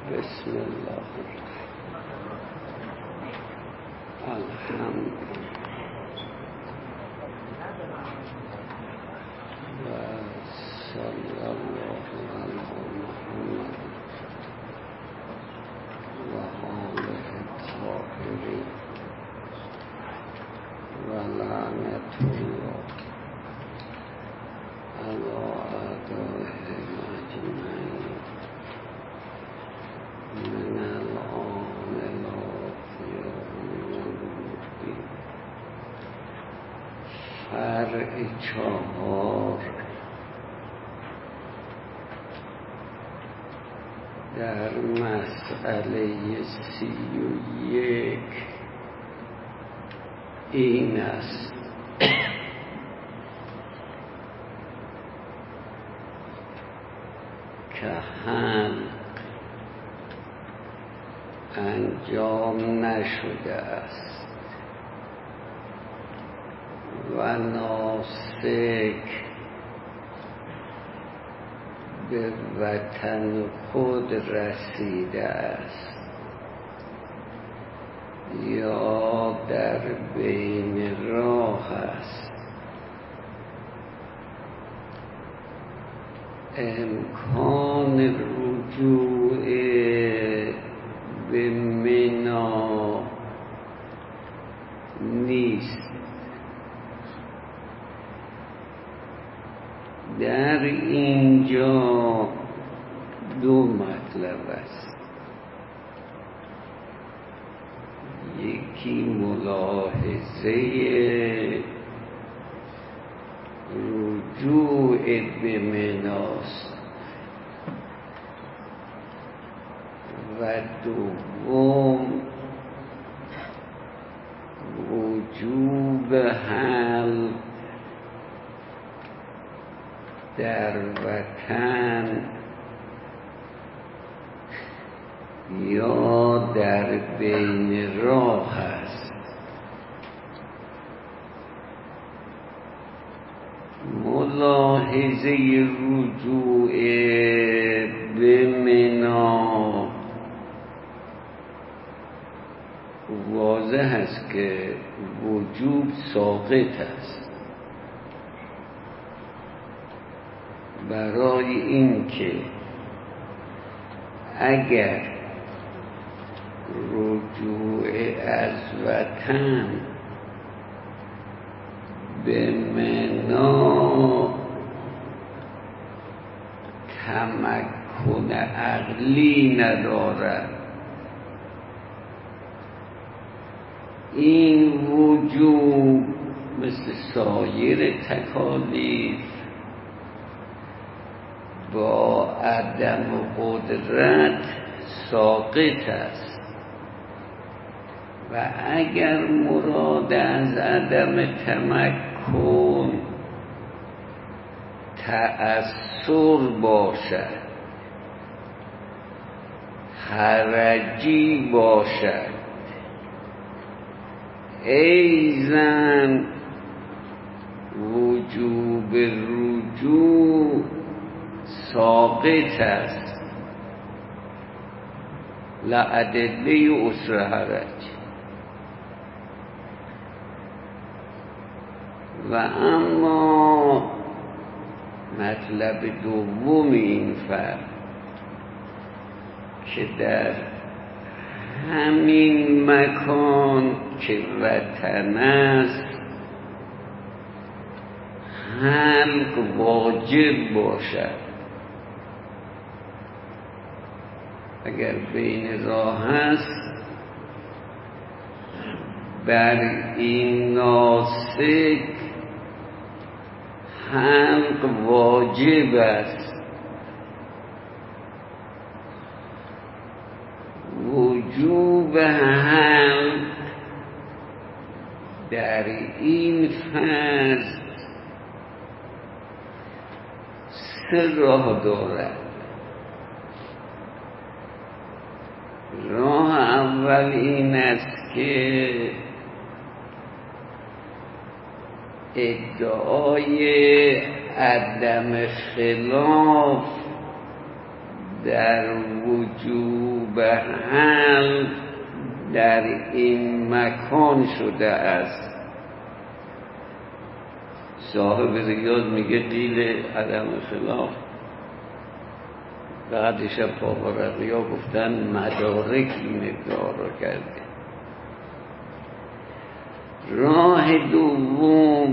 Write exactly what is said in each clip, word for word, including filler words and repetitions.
بسم الله الحمد و صلی الله علی محمد و آله الطاهرین و لعنت الله علی اعدائهم اجمعین من العاملات یوم الدین. فرع چهار در مسئله سی و یک این است که حلق انجام نشده است و ناسک به وطن خود رسیده است یا در بین راه است. امکان رجوع به منا نیست. در اینجا دو مطلب است. یکی ملاحظه رجوع به مناست و دوم وجوب حل در وطن یا در بین راه است. ملاحظه رجوع به منا واضح است که وجوب ساقط است. برای اینکه اگر رجوع از وطن به منا تمکن عقلی ندارد، این وجوب مثل سایر تکالیف با عدم قدرت ساقط است و اگر مراد از عدم تمکن تأثر باشد، حرجی باشد، ایزن وجوب رجوع ساقط است لعدله اسر حرج. و اما مطلب دوم این فرق که در همین مکان که وطن است حلق واجب باشد. اگر بین راه است بر این ناسک حلق واجب است. وجوب حلق در این فصل سه راه دارد. راه اول این است که ادعای عدم خلاف در وجوب حل در این مکان شده است. صاحب ریاض میگه قیل عدم خلاف، بعدش پاورقی ها گفتن مدارک این ادعا را کرده. راه دوم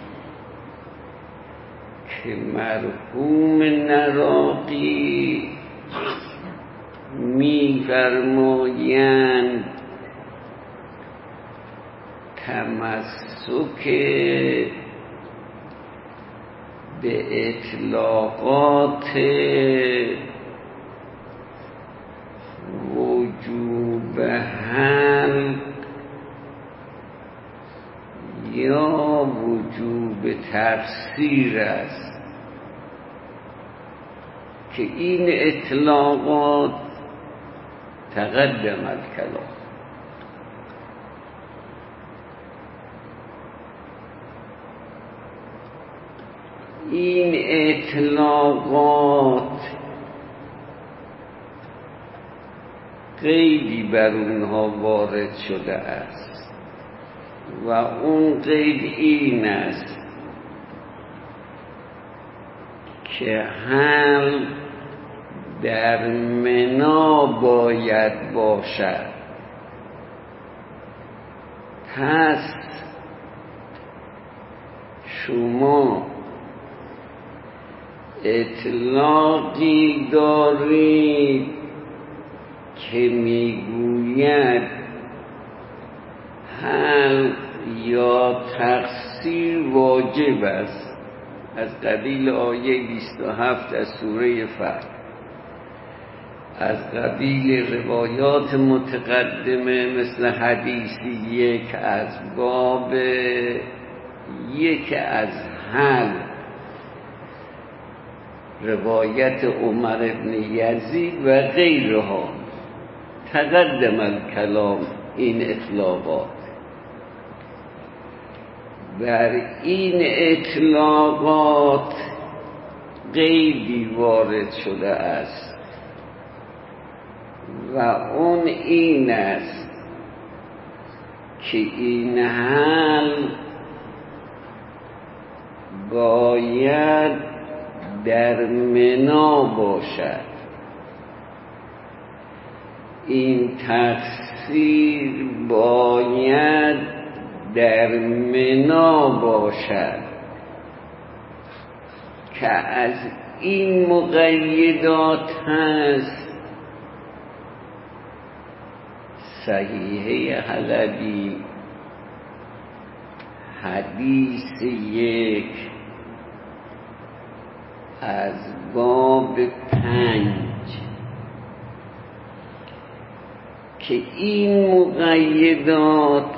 که مرحوم نراقی می‌فرمایند تمسک به اطلاقات وجوب حل یا وجوب تفسیر است که این اطلاقات تقدم الکلام. این اطلاقات قیدی بر اونها وارد شده است و اون قید این است که حل در منا باید باشد. پس شما اطلاقی دارید که میگوید حل یا تقصیر واجب است، از قبیل آیه بیست و هفت از سوره فتح، از قبیل روایات متقدمه مثل حدیث یک از باب یک از حل، روایت عمر بن یزید و غیرها. تقدم الکلام این اطلاقات. بر این اطلاقات قیدی وارد شده است و اون این است که این حل باید در منا باشد، این تفسیر باید در منا باشد که از این مقیدات هست صحیحه حلبی حدیث یک از باب پنج که این مقیدات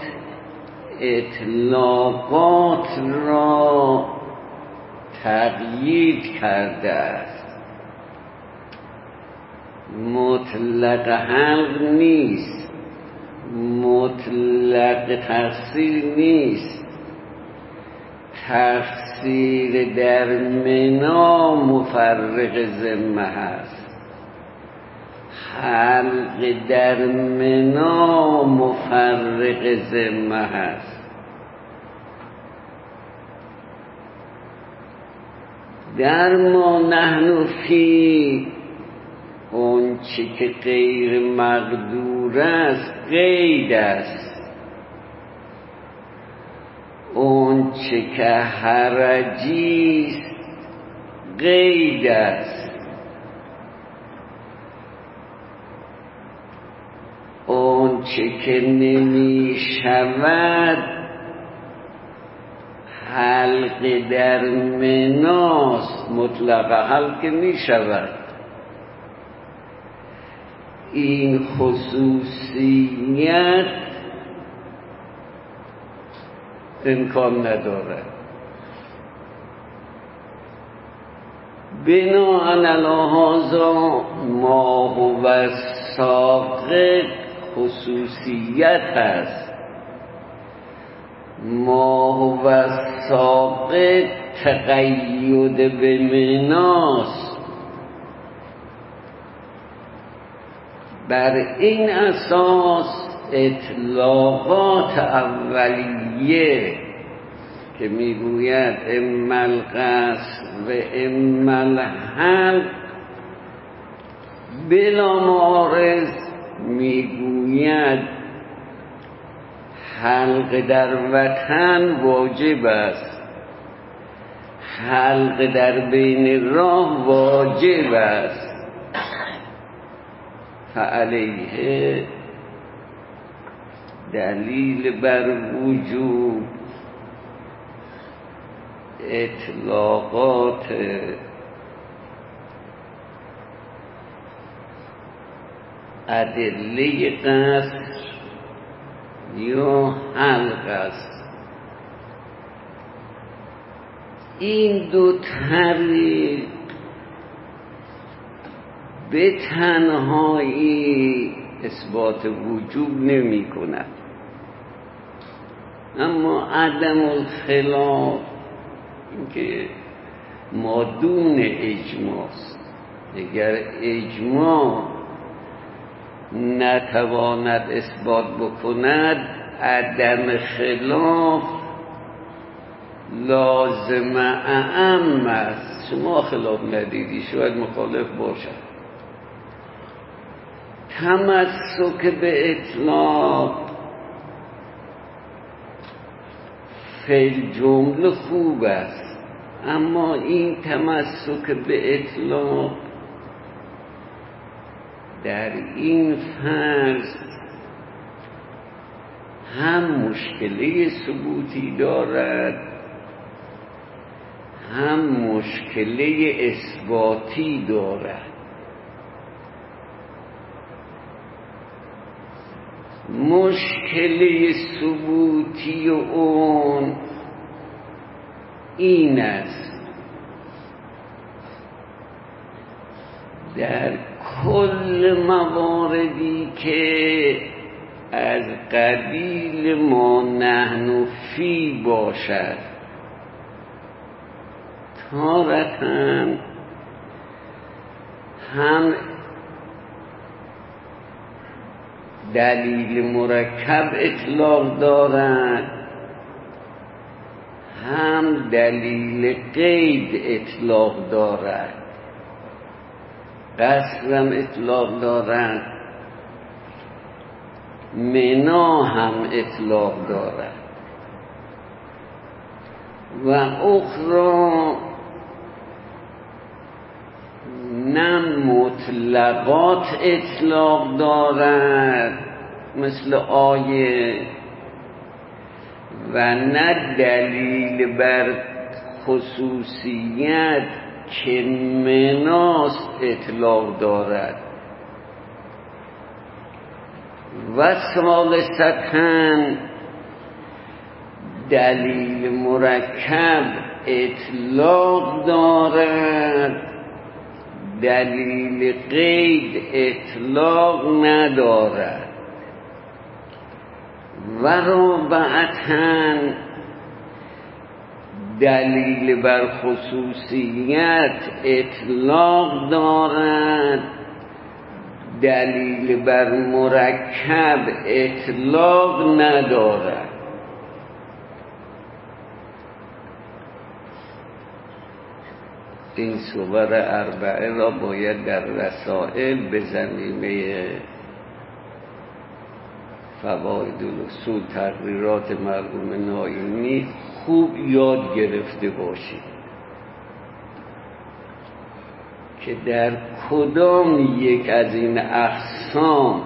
اطلاقات را تقیید کرده است. مطلق حق نیست، مطلق تقصیر نیست. تقصیر در منا مفرق ذمه هست، حلق در منا مفرق ذمه هست. در ما نحن فی اون چه که غیر مقدور است قید است، اون چه که حرجی است قید است، اون چه که نمی شود حلق در مناست، مطلق حلق می شود. این خصوصیت امکان نداره. بناء علی هذا ما هو ساقط خصوصیت است، ما هو ساقط تقید به مناست. بر این اساس اطلاقات اولیه که میگوید اما القصر و اما الحلق بلا معارض میگوید حلق در وطن واجب است، حلق در بین راه واجب است. فعلیه دلیل بر وجوب اطلاقات ادله قصر یا حلق است. این دو طریق به تنهایی اثبات وجوب نمی کند، اما عدم الخلاف اینکه مادون اجماعست. اگر اجماع نتواند اثبات بکند عدم خلاف لازم اعم است. شما خلاف ندیدی شاید مخالف باشد. تمسک به اطلاق فی جمله خوب است، اما این تمسک به اطلاق در این فرض هم مشکله ثبوتی دارد هم مشکله اثباتی دارد. مشکله ثبوتی اون این است در کل مواردی که از قبیل ما نحن فی باشد تارتاً هم دلیل مرکب اطلاق دارد هم دلیل قید اطلاق دارد. قصرم اطلاق دارد، منا هم اطلاق دارد و اخرى نه مطلقات اطلاق دارد مثل آیه و نه دلیل بر خصوصیت که مناست اطلاق دارد. و ثالثتاً دلیل مرکب اطلاق دارد، دلیل قید اطلاق ندارد. و رابعتاً دلیل بر خصوصیت اطلاق دارد، دلیل بر مرکب اطلاق ندارد. این صور اربعه را باید در رسائل به زمینه فواید الاصول تقریرات مرحوم نایمی خوب یاد گرفته باشید که در کدام یک از این اقسام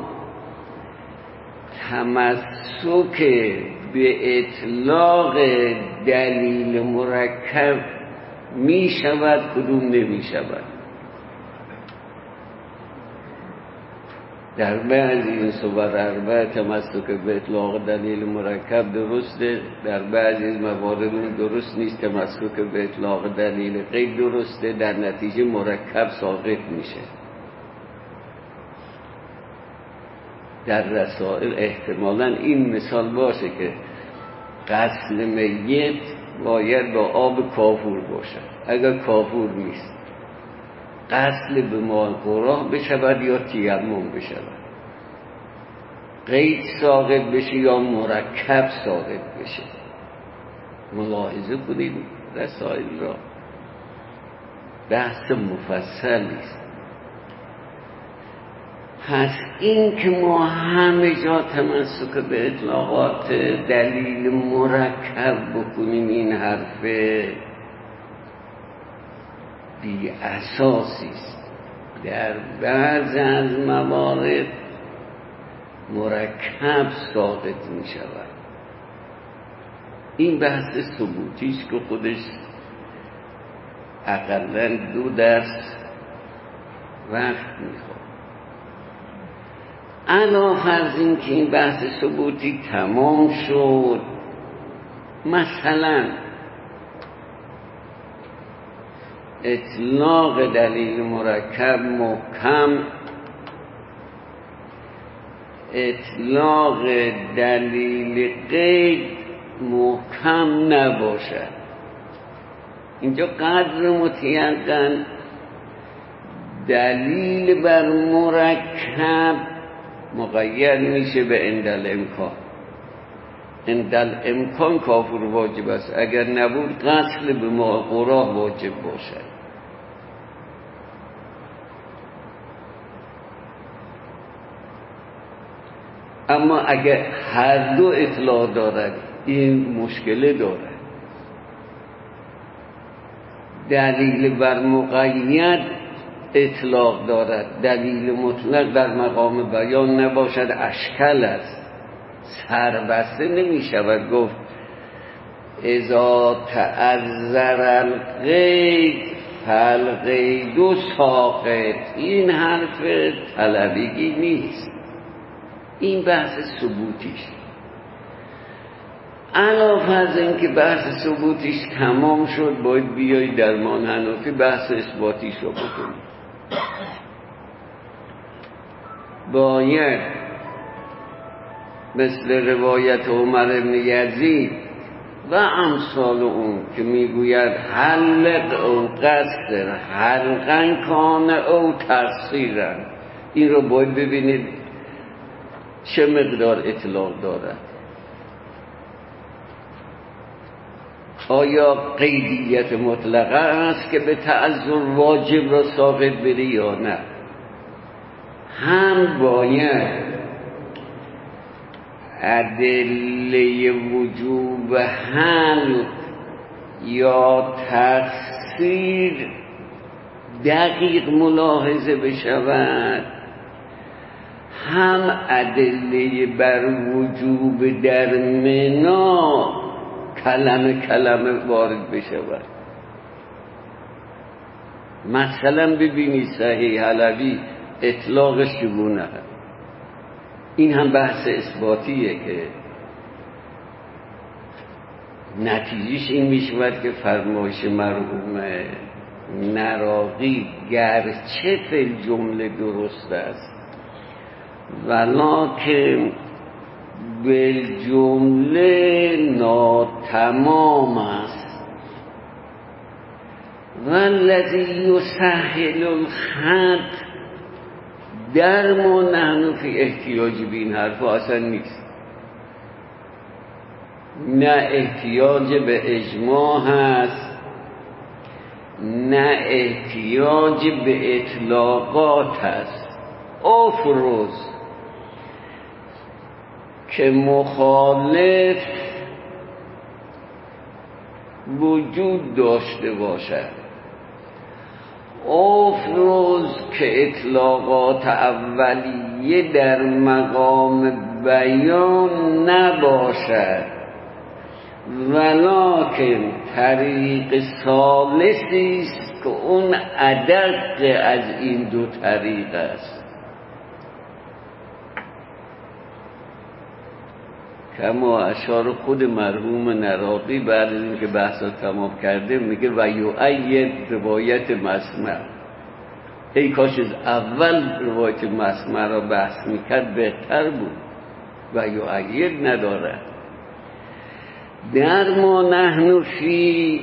تمسک به اطلاق دلیل مرکب می شود کدوم نمی شود. در بعضی این صور اربعه تمسک به اطلاق دلیل مرکب درسته، در بعضی از موارد درست نیست، تمسک به اطلاق دلیل قید درسته، در نتیجه مرکب ساقط میشه. در رسائل احتمالاً این مثال باشه که غسل میت باید با آب کافور باشد. اگر کافور نیست غسل به ماء قرآن بشود یا تیمم بشود. قید ساقط بشه یا مرکب ساقط بشه. ملاحظه کنید رسائل را، بحث مفصلی است. پس این که ما همه جا تمسک به اطلاقات دلیل مرکب بکنیم، این حرف بی اساسی است. در بعض از موارد مرکب ساقط می شود. این بحث ثبوتیش که خودش اقلاً دو درس وقت میخواد. علاوه از این که این بحث ثبوتی تمام شد، مثلا اطلاق دلیل مرکب محکم، اطلاق دلیل قید محکم نباشد. اینجا قدر متیقن دلیل بر مرکب مقید میشه به اندل امکان. اندل امکان کافر واجب است، اگر نبود قتل به ماقورا واجب باشد. اما اگر هر دو اطلاع دارد این مشکل دارد. دلیل بر مقید اطلاق دارد، دلیل مطلق در مقام بیان نباشد، اشکال است، سربسته نمی شود گفت اذا تعذر القید فالقید ساقط. این حرف طلبگی نیست، این بحث ثبوتیش. علاوه از این که بحث ثبوتیش تمام شد، باید بیایی در مان حنفی بحث اثباتیش رو بکنیم. باید مثل روایت عمر بن یزید و امثال اون که میگوید حلق او قصر حلقن کان او تقصیرن، این رو باید ببینید چه مقدار اطلاق دارد. آیا قیدیت مطلقه است که به تعذر واجب را ثابت بده یا نه؟ هم باید ادله وجوب حل یا تقصیر دقیق ملاحظه بشود، هم ادله بر وجوب در منا کلمه کلمه وارد بشود. مثلا ببینید صحیح حلبی اطلاقش چگونه هست. این هم بحث اثباتیه که نتیجهش این میشود که فرمایش مرحوم نراقی گرچه فی جمله درست است ولکن بالجمله ناتمام است. والذی یسهل الخط در ما نحن فی احتیاجی به این حرف اصلا نیست. نه احتیاج به اجماع هست، نه احتیاج به اطلاقات هست. افروز که مخالف وجود داشته باشد، افروز که اطلاقات اولیه در مقام بیان نباشد، ولکن طریق ثالثی است که اون ادق از این دو طریق است. کما اشار خود مرحوم نراقی بعد از اینکه بحثا تمام کرده میگه و یؤید روایت مسمع. ای کاش از اول روایت مسمع را بحث میکرد بهتر بود. و یؤید نداره. در ما نحن فی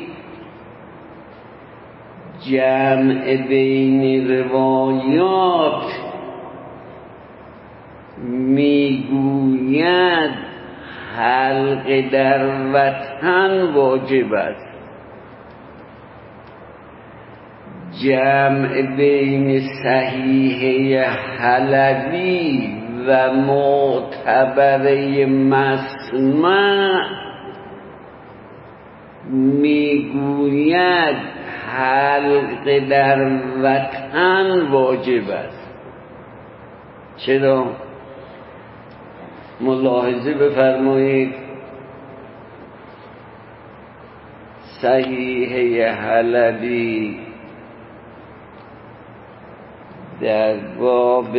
جمع بین روایات میگوید حلقه در وطن واجب است، جمع بین صحیحه حلبی و معتبره مسمع میگوید حلقه در وطن واجب است. چرا؟ ملاحظه بفرمایید، صحیحه حلبی در باب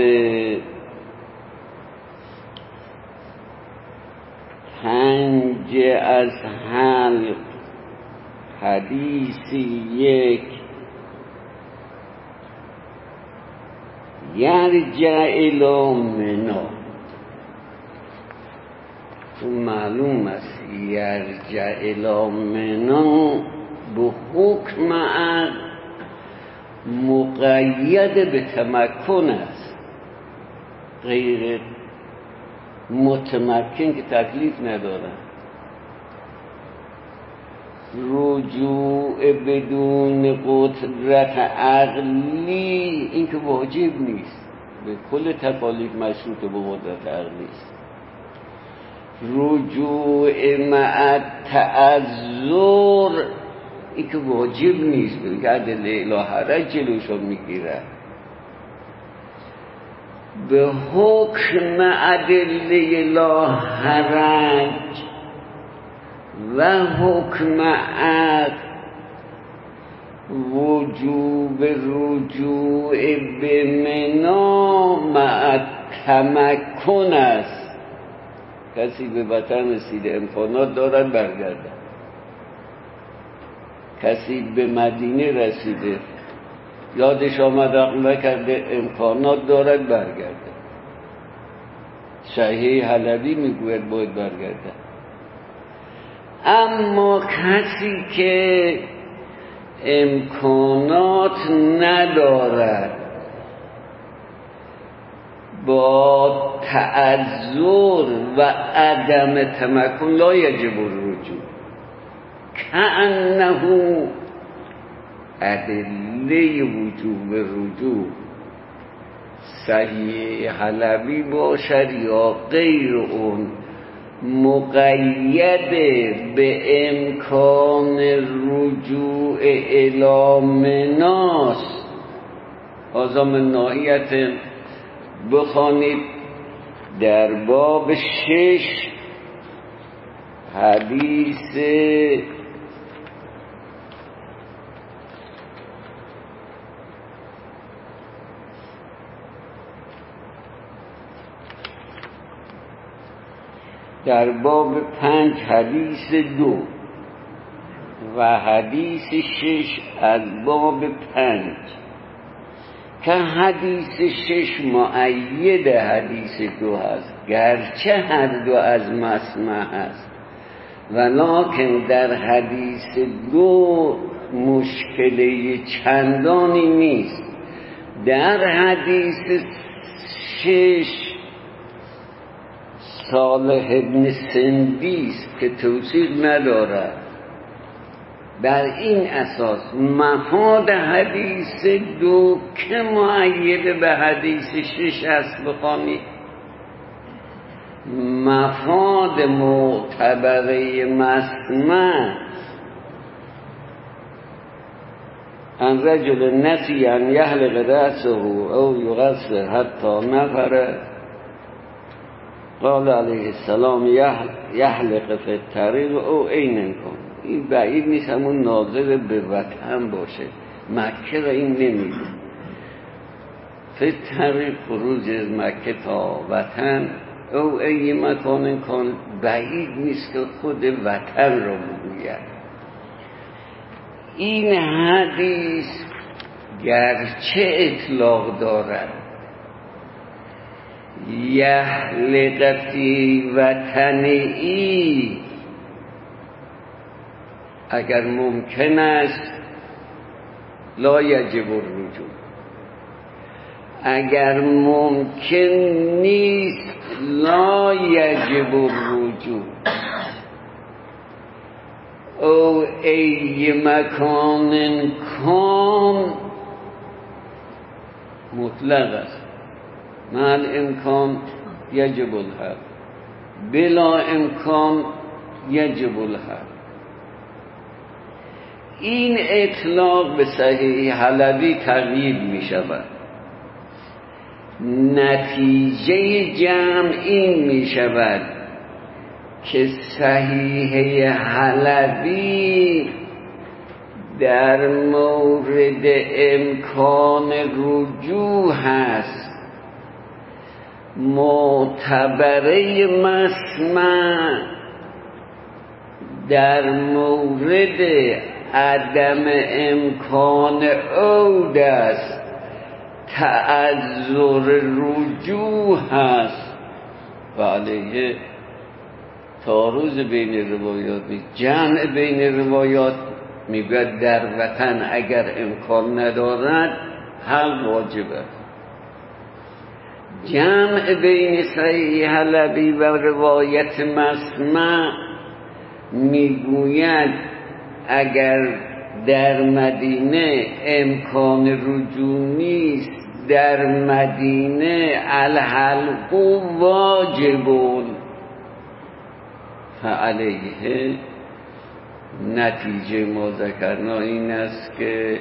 پنج از حلق حدیث یک یرجع الی منا، معلوم است یرجع الی منا به حکم عقل مقید به تمکن است، غیر متمکن که تکلیف ندارن. رجوع بدون قدرت عقلی این که واجب نیست، به کل تکالیف مشروط به قدرت عقلی است. رجوع مع تعذر این که واجب نیست، که ادله لا حرج جلوشو میگیره. به حکم ادله لا حرج و حکم عقل وجوب رجوع به منا مع تمکن است. کسی به وطن رسیده امکانات دارد برگردد، کسی به مدینه رسیده یادش آمد عقل کرده امکانات دارد برگرده، صحیح حلبی میگوید باید برگرده. اما کسی که امکانات ندارد با تعذر و عدم تمکن لا یجب الرجوع، کأنه ادله وجوب رجوع صحیح حلبی باشد یا غیر اون، مقید به امکان رجوع الی مناس. آزام ناحیت بخوانید در باب شش حدیث در باب پنج حدیث دو و حدیث شش از باب پنج که حدیث شش مؤید حدیث دو هست، گرچه هر دو از مسمع هست، ولکن در حدیث دو مشکلی چندانی نیست. در حدیث شش صالح ابن سندیس که توثیق ندارد، بر این اساس مفاد حدیث دو که مؤید به حدیث شش است بخوانید، مفاد معتبره مسمع ان رجل نسی ان یحلق رأسه او یقصر حتی نفر قال علیه السلام یحلق فی الطریق او عین کن. این بعید نیست همون ناظر به وطن باشه، مکه را این نمیده. فی الطریق خروج از مکه تا وطن او ای مکان کن، بعید نیست که خود وطن را بگوید. این حدیث گرچه اطلاق دارد یحلق فی وطنی، اگر ممکن است لا یجب الرجوع، اگر ممکن نیست لا یجب الرجوع. او ای مکان کان مطلق است، مع امکان یجب الحق، بلا امکان یجب الحق. این اطلاق به صحیح حلبی تقیید می شود. نتیجه جمع این می شود که صحیح حلبی در مورد امکان رجوع هست، معتبره مسمع در مورد عدم امکان عود است، تعذر رجوع هست و علیه تعارض بین روایات می جمع بین روایات میگوید در وطن اگر امکان ندارد حل واجب است. جمع بین صحیح حلبی و روایت مسمع میگوید اگر در مدینه امکان رجوع نیست، در مدینه الحلق واجبون، فعلیه نتیجه ما ذکرنا این است که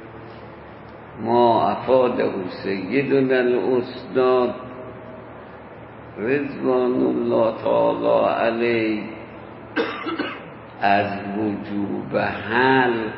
ما افاده سیدنا الاستاد رضوان الله تعالی علیه از وجوب حلق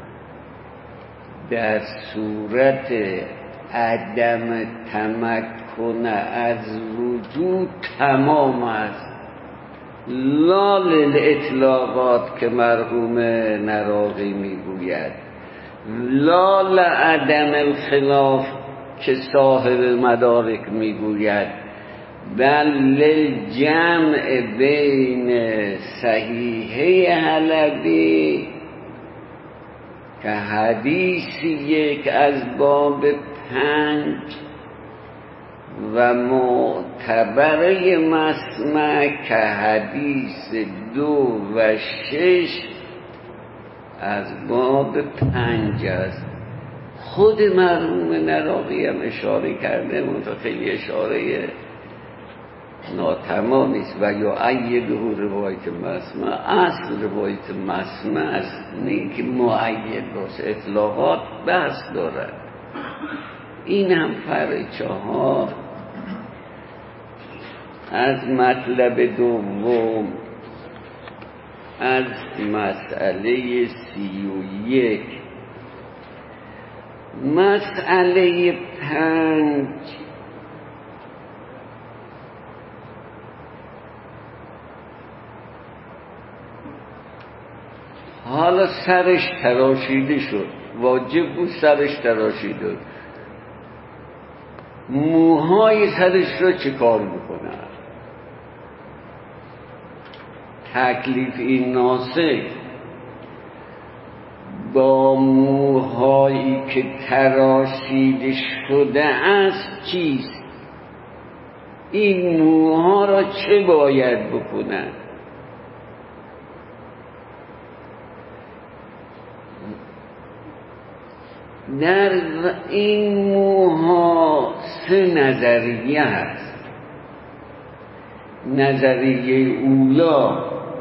در صورت عدم تمکن از رجوع تمام است، لا للاطلاقات که مرحوم نراقی میگوید، لا لعدم الخلاف که صاحب مدارک میگوید، بل للجمع بین صحیحه حلبی که حدیث یک از باب پنج و معتبره مسمع که حدیث دو و شش از باب پنج است. خود مرحوم نراقی هم اشاره کرده، منطقه خیلی اشاره ناتمامی است و یا اید روایت مسمع، اصل روایت مسمع است، نه که معید باشه، اطلاقات بحث دارد. این هم فرع چهار از مطلب دوم از مسئله سی و یک. مسئله پنج حالا سرش تراشیده شد، واجب بود سرش تراشیده، موهای سرش را چه کار میکنه؟ تکلیف این ناسک با موهایی که تراشیده شده است چیست؟ این موها را چه باید بکنن؟ در این موها سه نظریه هست. نظریه اولا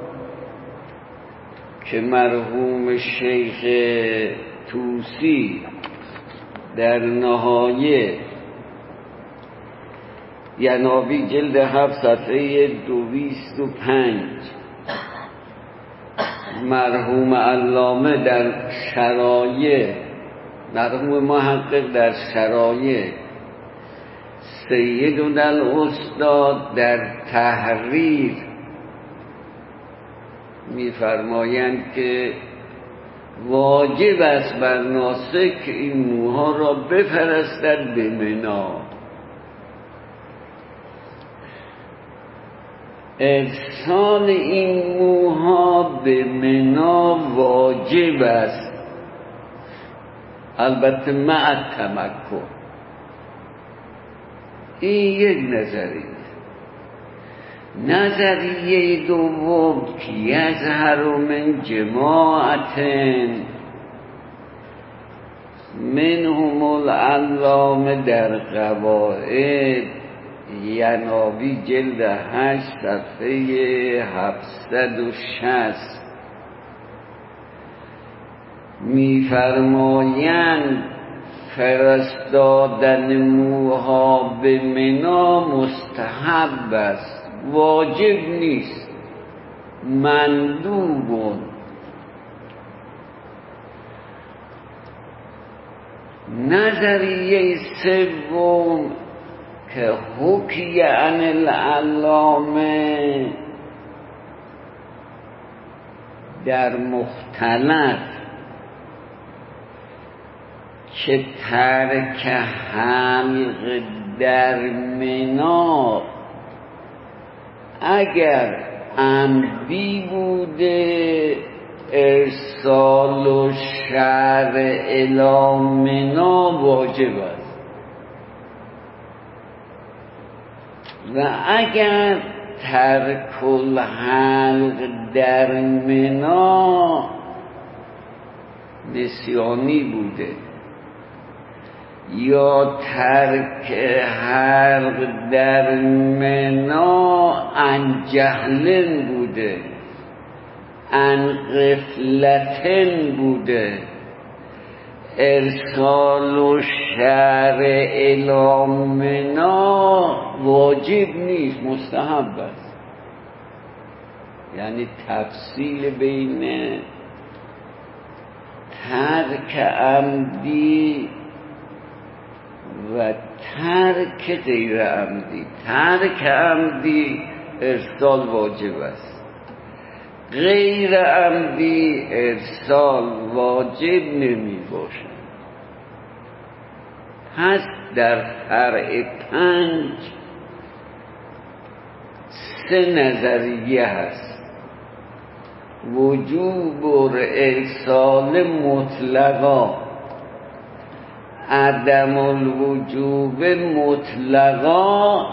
که مرحوم شیخ توسی در نهایه ینابی جلد هفت صفحه دویست و پنج، مرحوم علامه در شرایع، مرحوم محقق در شرایع، سیدنا الاستاد در تحریر می‌فرمایند که واجب است بر ناسک این موها را بپرستد به منا. ارسال این موها به منا واجب است، البته مع تمکن. این یک نظریه. نظریه دوم که یظهر من جماعت منهم العلامه در قواعد، یناوی جلد هشت صفحه هفتصد و شصت می‌فرمایند فرستادن موها به منا مستحب است، واجب نیست، مندوب. نظریه سوم که حکی عن العلامه در مختلف که ترک حلق در منا اگر عمدی بوده ارسال و شرع الی منا واجب است و اگر ترک الحلق در منا نسیانی بوده یا ترک حلق در منا عن جهل بوده، عن غفلت بوده، ارسال و شرع الی منا واجب نیست، مستحب است. یعنی تفصیل بین ترک عمدی و ترک غیر عمدی. ترک عمدی ارسال واجب است، غیر عمدی ارسال واجب نمی باشد. پس در فرع پنج سه نظریه هست: وجوب ارسال مطلقا، عدم الوجوب مطلقا،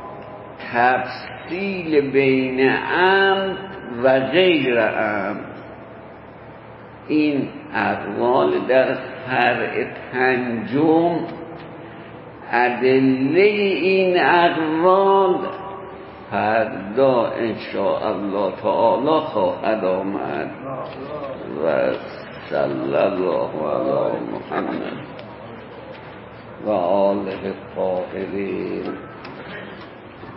تفصیل بین عمد و غیر عمد. این اقوال در فرع پنجم. ادله این اقوال فردا انشاءالله تعالی خواهد آمد. و صلی الله علی محمد و آله الطاهرین.